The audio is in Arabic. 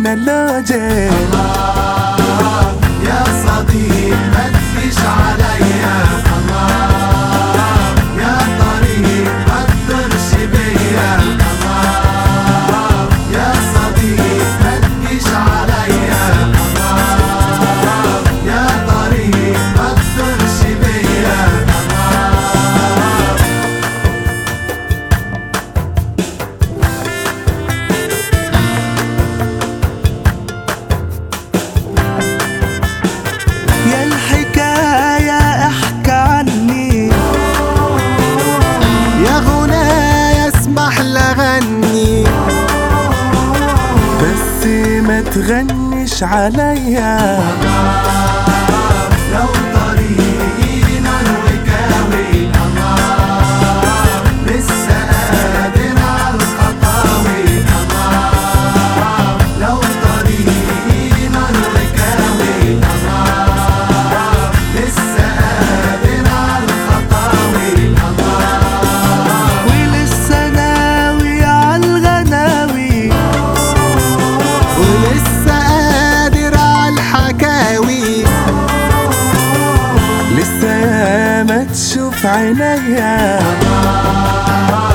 الملوجة. الله يا صديق ما تجيش عليا، الله يا طريق ما تضرش بيا، الله يا صديق ما تجيش عليا، الله يا طريق ما تضرش بيا، يا الحكاية احكي عني، يا غنايا اسمح لغني، بس ما تغنش عليا. لو طريقي نار وكاوي، الله لسه قادر على الخطاوي، الله لو طريقي نار وكاوي، الله لسه قادر على الخطاوي، الله ولسه ناوي عالغناوي، ولسه قادر على الحكاوي، لسه ما تشوف عينيا.